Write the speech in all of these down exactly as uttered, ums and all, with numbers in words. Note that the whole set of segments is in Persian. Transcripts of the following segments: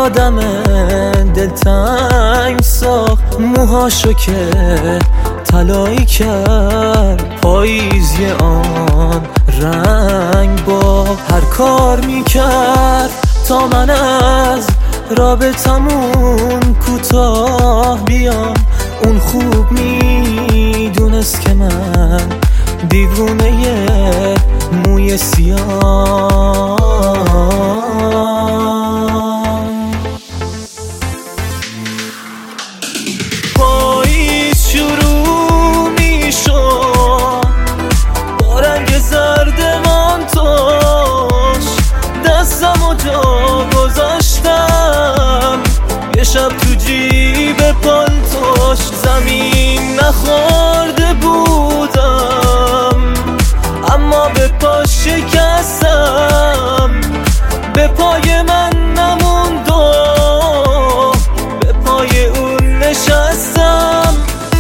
آدم دلتنگ ساخت، موهاشو که طلایی کرد، پاییزی آن رنگ با هر کار میکرد تا من از رابطمون کوتاه بیام. اون خوب میدونست که من دیوونه موی سیاه. پاییز شروع میشد با رنگ زرد مانتوش، دستم و جا گذاشتم یه شب تو جیب پالتوش. زمین نخورده بودم اما به پا شکستم، به پای من نموند و به پای اون نشستم.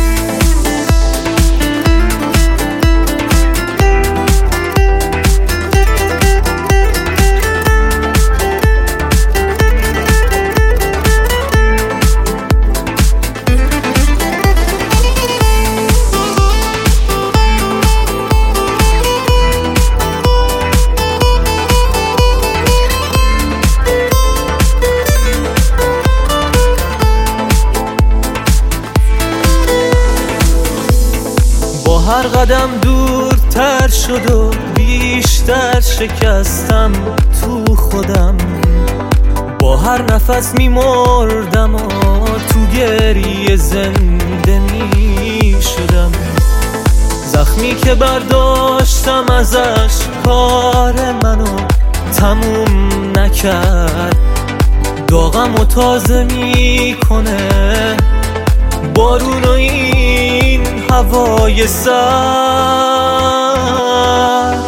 هر قدم دورتر شد و بیشتر شکستم تو خودم، با هر نفس میمردم و تو گریه زنده میشدم. زخمی که برداشتم ازش کار منو تموم نکرد، داغم و تازه میکنه بارون و این هوای سرد.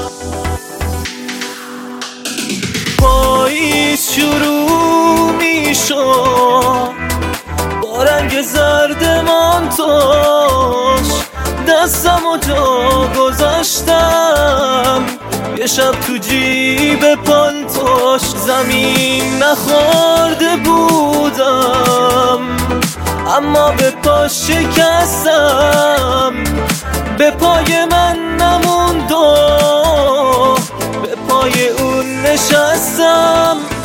پاییز شروع میشد با رنگ زرد مانتوش، دستم و جا گذاشتم یه شب تو جیب پالتوش. زمین نخورده بودم اما به پا شکستم، به پای من نموند و به پای اون نشستم.